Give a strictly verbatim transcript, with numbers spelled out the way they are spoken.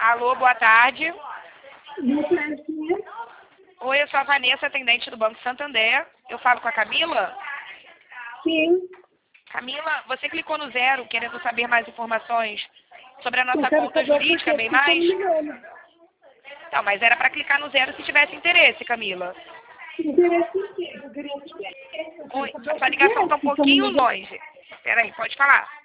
Alô, boa tarde. Boa tarde. Oi, eu sou a Vanessa, atendente do Banco Santander. Eu falo com a Camila? Sim. Camila, você clicou no zero querendo saber mais informações sobre a nossa Eu quero conta saber jurídica, por que bem que estão mais? me ligando. Não, mas era para clicar no zero se tivesse interesse, Camila. Interesse em quê? Eu queria saber. Eu quero Oi, saber a o sua que ligação é está um que estão me pouquinho ligando. longe. Peraí, pode falar.